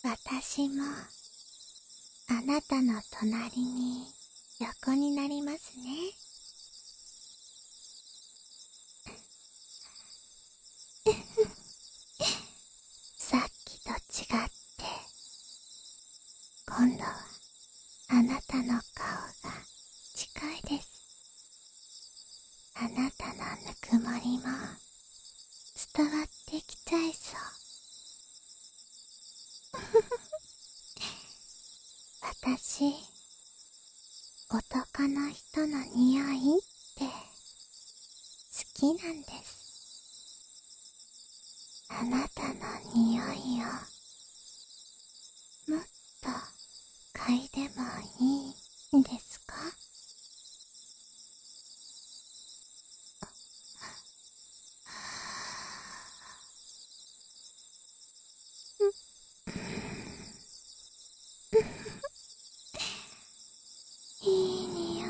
私もあなたの隣に横になりますね。さっきと違って今度はあなたの顔が近いです。あなたのぬくもりも伝わってきちゃいそう。私、男の人の匂いって好きなんです。あなたの匂いをもっと嗅いでもいいですか？いい匂い。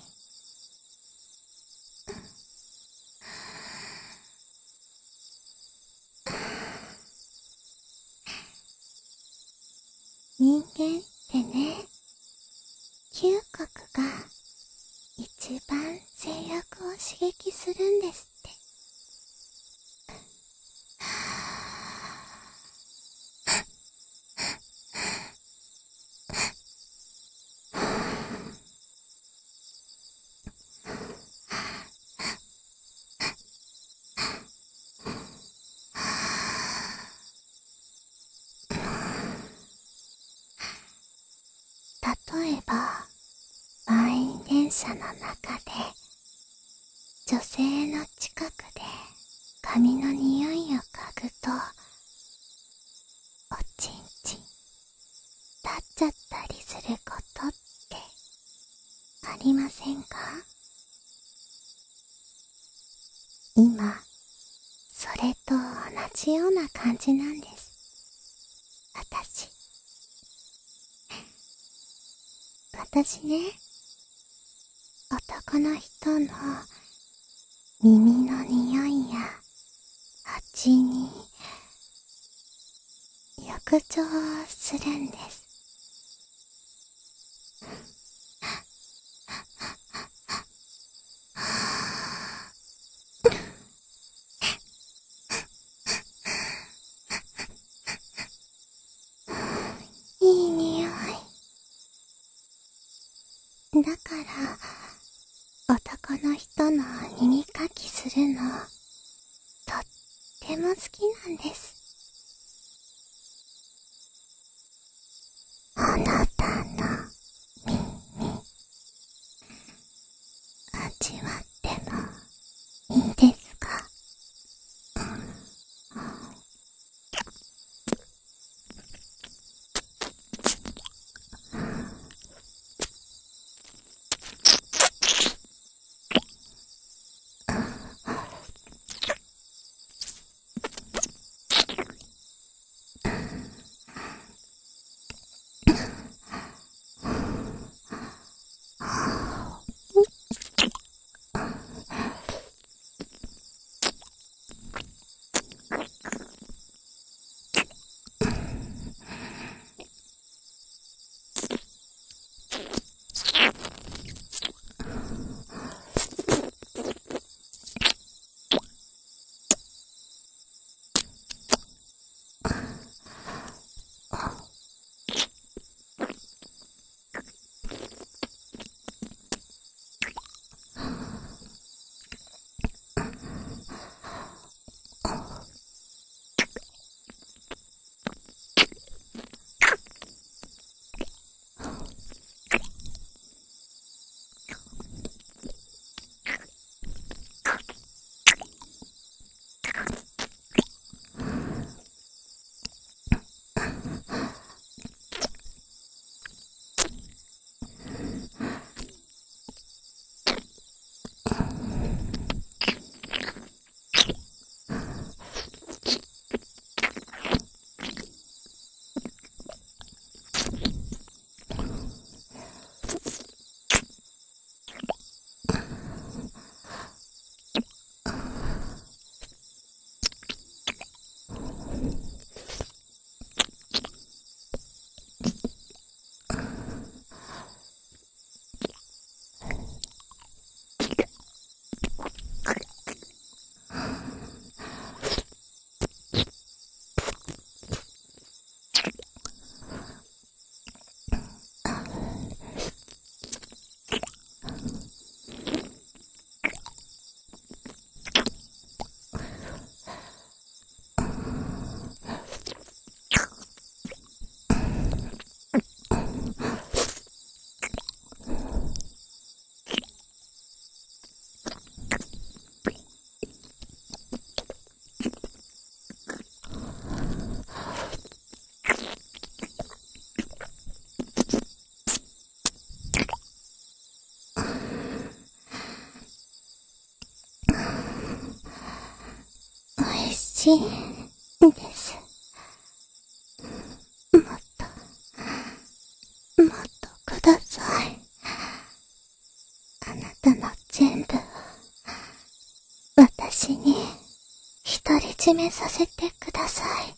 人間ってね、嗅覚が一番性欲を刺激するんですって。例えば、満員電車の中で女性の近くで髪の匂いを嗅ぐとおちんちん立っちゃったりすることってありませんか？今それと同じような感じなんです。私ね、男の人の耳の匂いや味に浴場するんです。いい匂い。だから男の人の耳かきするのとっても好きなんです。あなたの耳味わってもいいですか？ しいです。もっとください。あなたの全部を私に独り占めさせてください。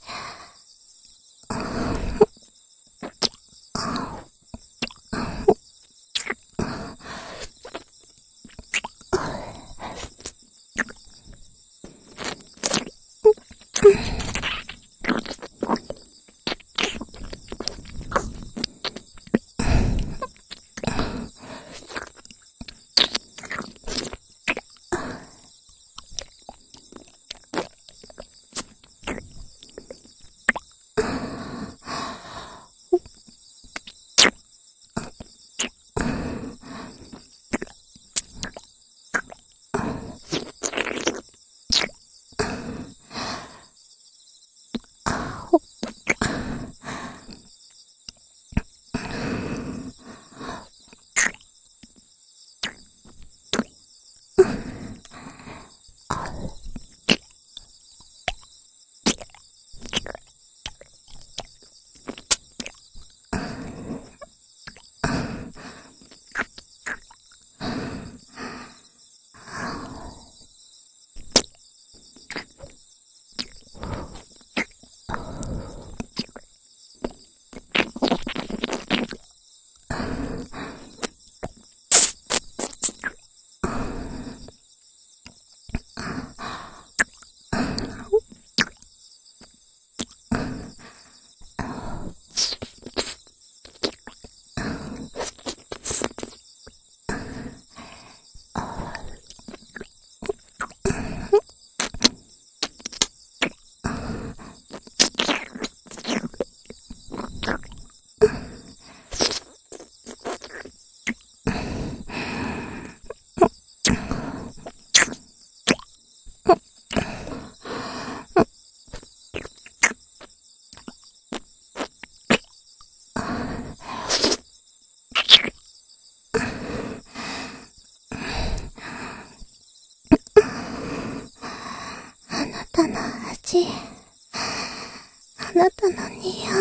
あなたの味、あなたの匂い、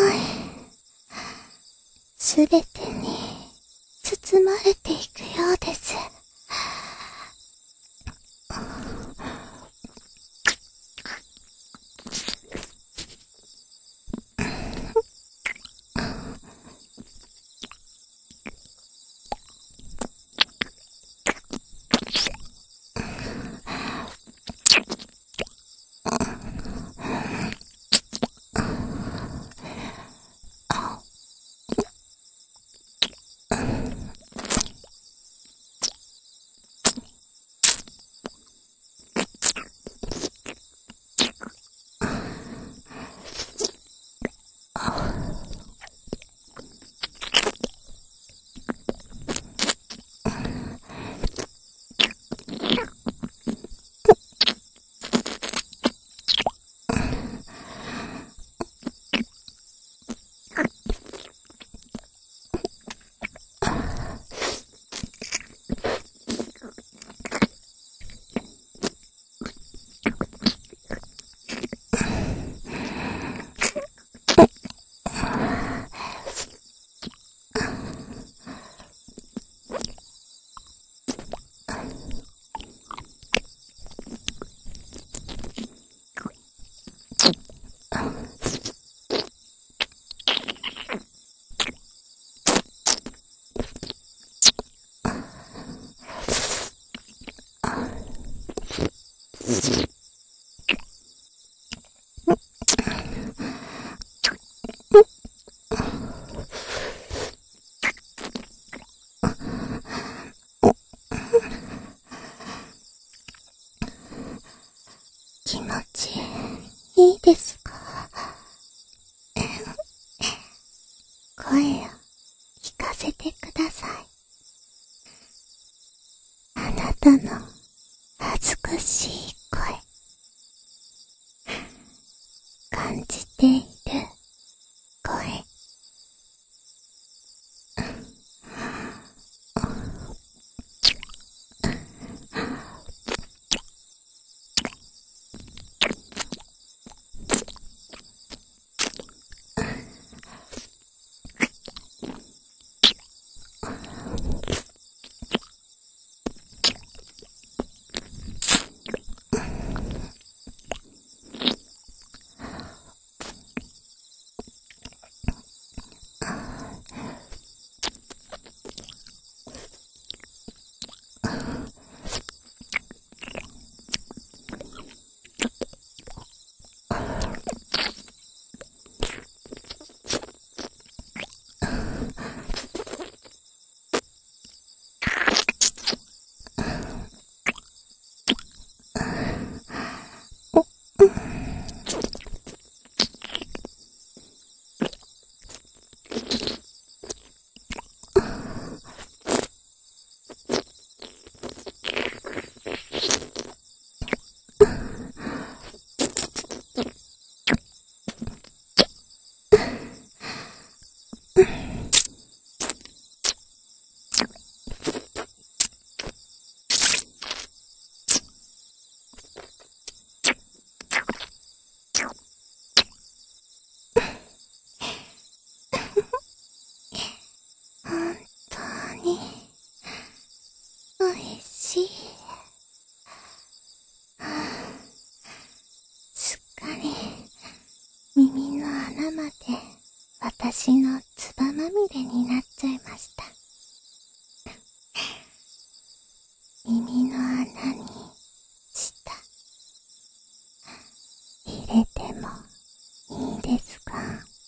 すべてに包まれていくようです。気持ちいいですか？声を聞かせてください。あなたの恥ずかしい声、感じている声、 まで私のつばまみれになっちゃいました。耳の穴に舌入れてもいいですか？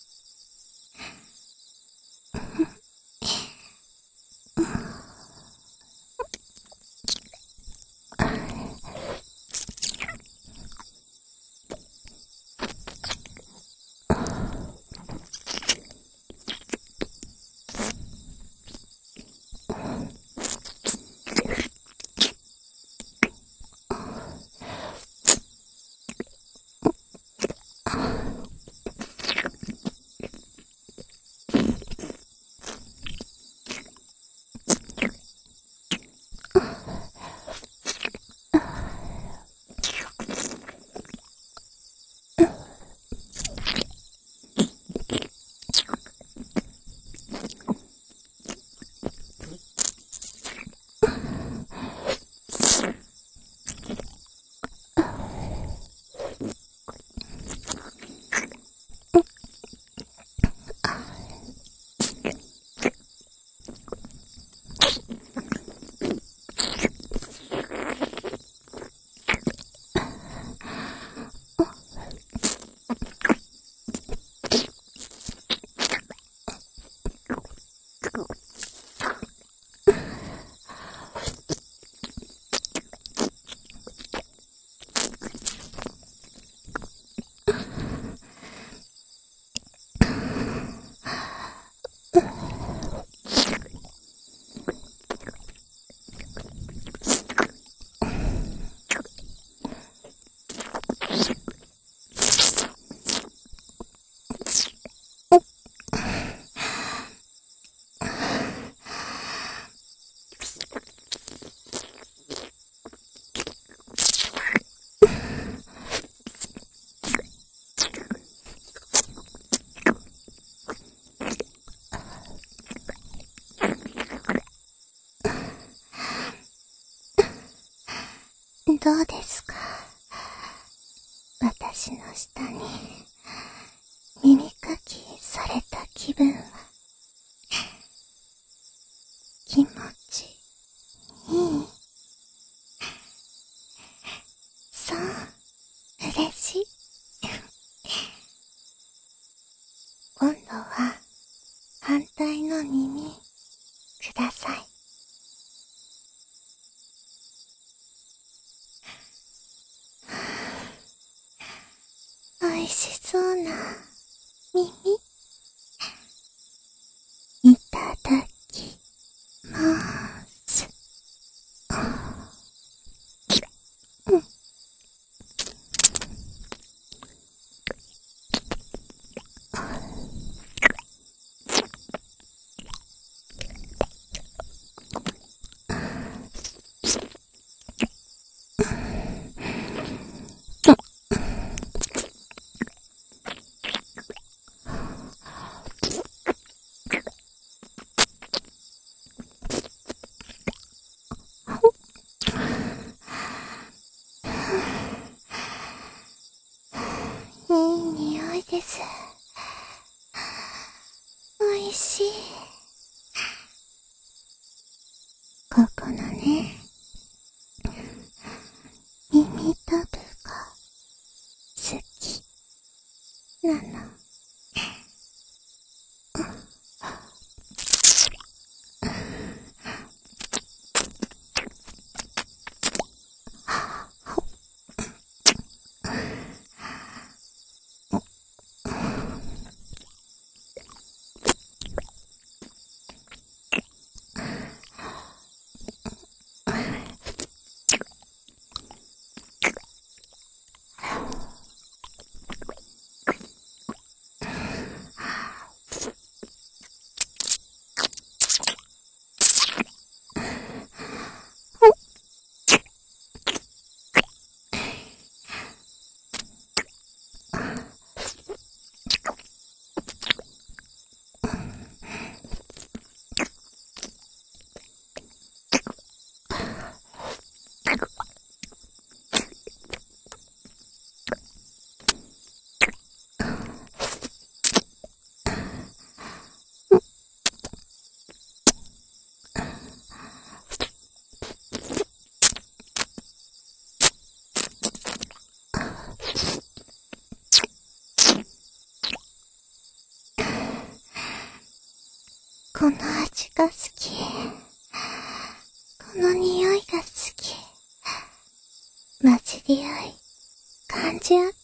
どうですか？私の下に耳かきされた気分は。気持ちいい？そう、嬉しい。今度は反対の耳ください。美味しそうな耳、いただきまーす。いい匂いです。美味しい。ここのね、耳たぶが好きなの。 この味が好き。この匂いが好き。混じり合い、感じ合って。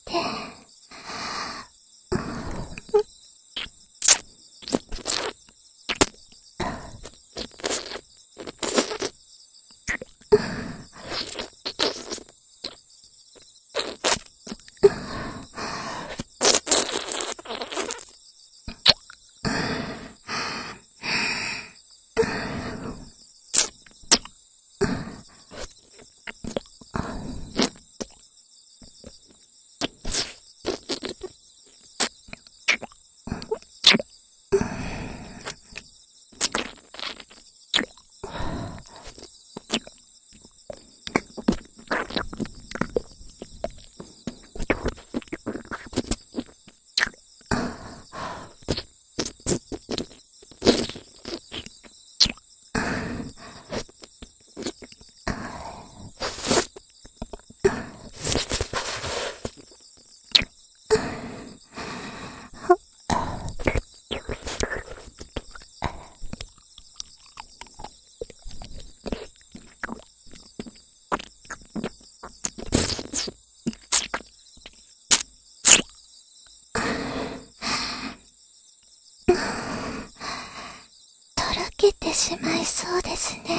とろけてしまいそうですね。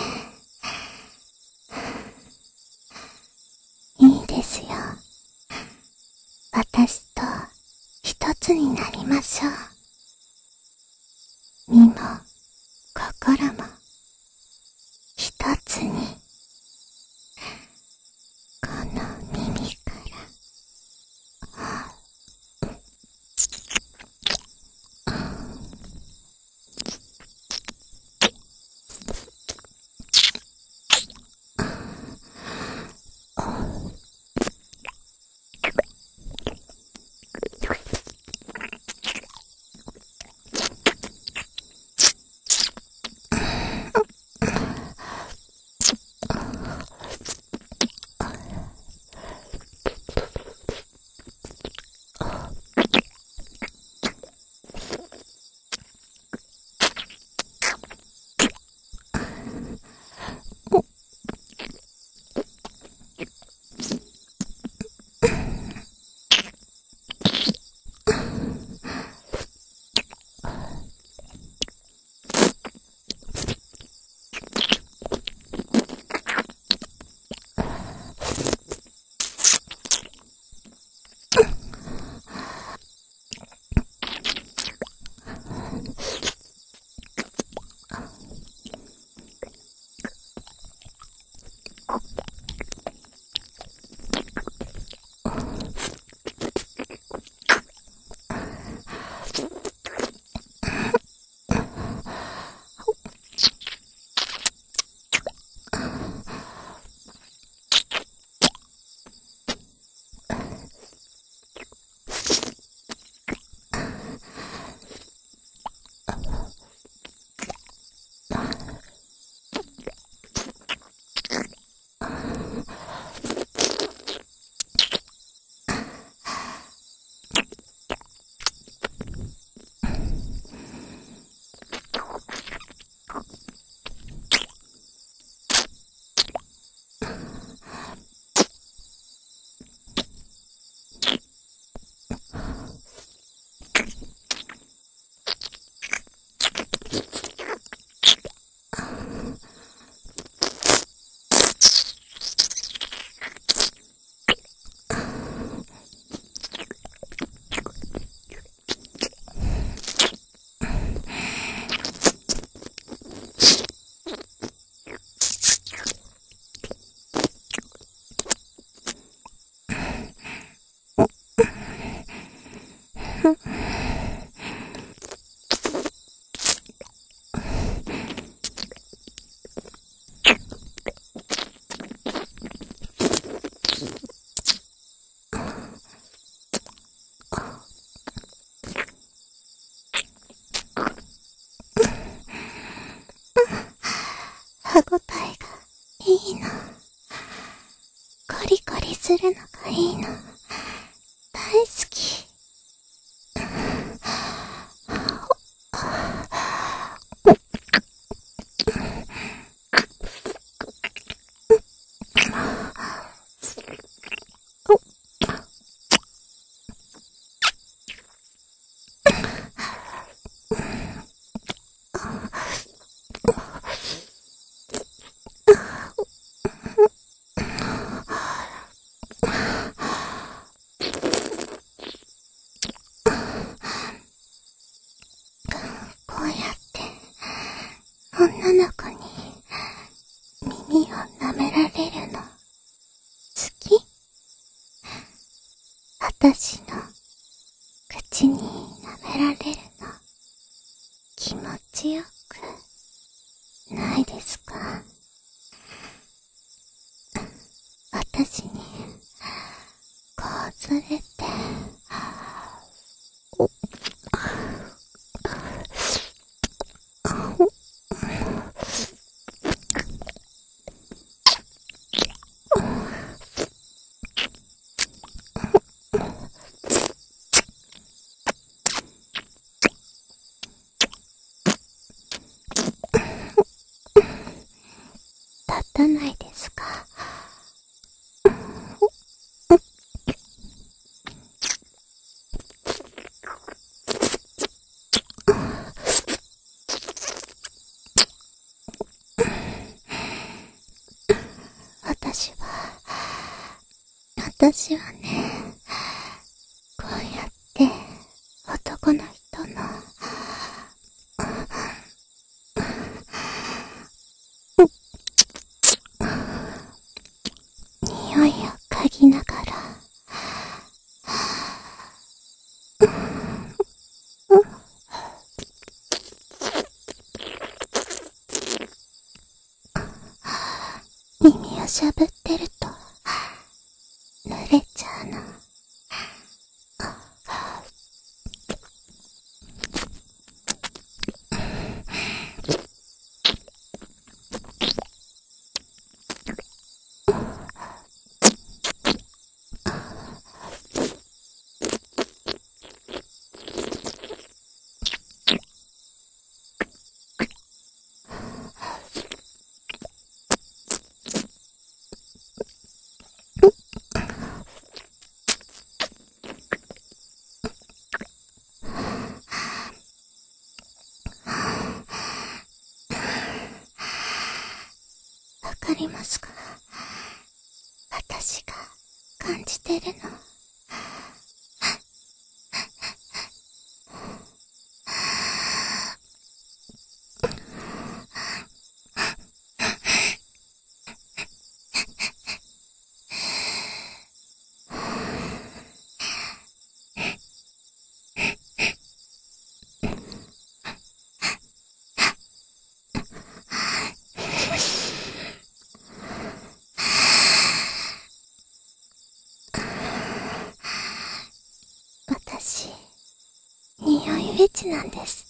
いいですよ。私と一つになりましょう。身も心も一つに。この耳から。歯ごたえがいいの。コリコリするのがいいの。大好き。 ちに舐められるの気持ちよくないですか？私にこうずれて立たないですか？私はね、こうやって男の人の匂いを嗅ぎながら耳をしゃぶってると濡れちゃうの。わかりますか？私が感じてるの。私、匂いフェチなんです。